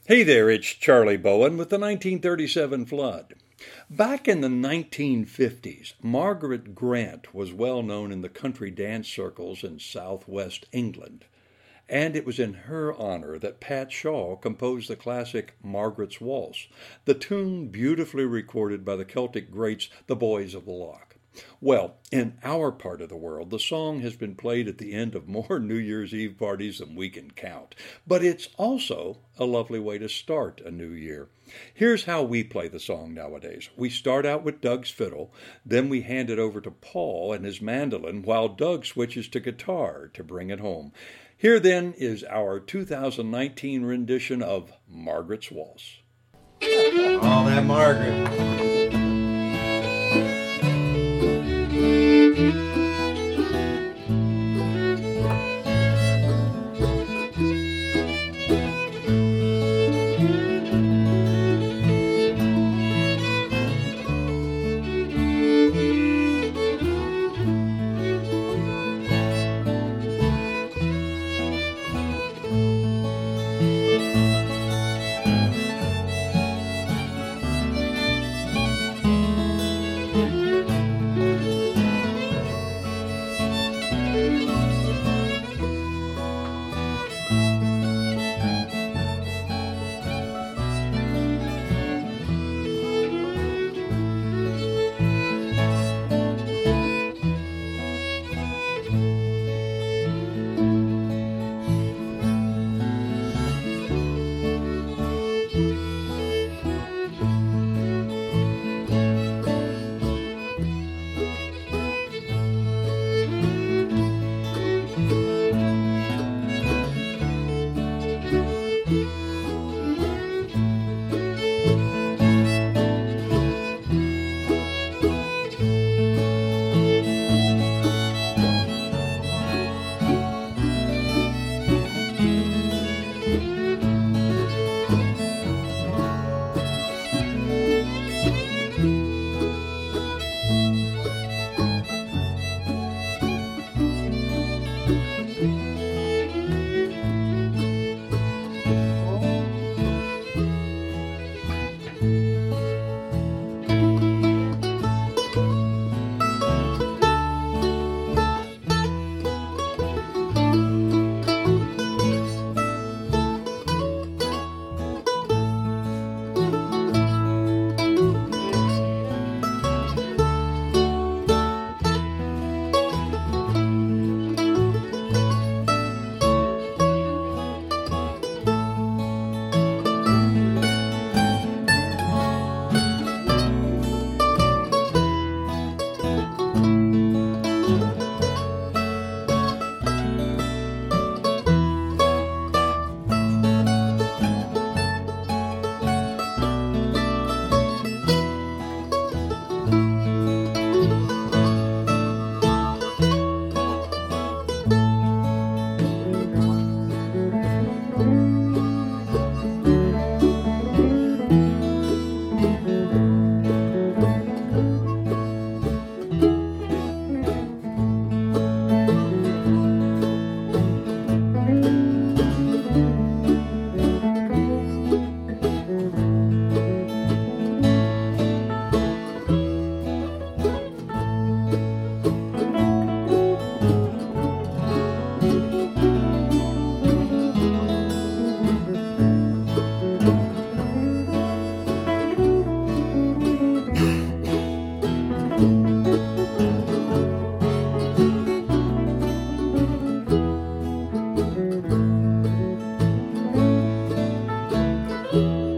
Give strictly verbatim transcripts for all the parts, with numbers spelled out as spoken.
Hey there, it's Charlie Bowen with the nineteen thirty-seven flood. Back in the nineteen fifties, Margaret Grant was well known in the country dance circles in southwest England, and it was in her honor that Pat Shaw composed the classic Margaret's Waltz, the tune beautifully recorded by the Celtic greats, the Boys of the Loch. Well, in our part of the world, the song has been played at the end of more New Year's Eve parties than we can count. But it's also a lovely way to start a new year. Here's how we play the song nowadays. We start out with Doug's fiddle, then we hand it over to Paul and his mandolin, while Doug switches to guitar to bring it home. Here then is our two thousand nineteen rendition of Margaret's Waltz. All that Margaret.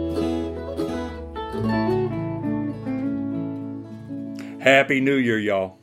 Happy New Year, y'all.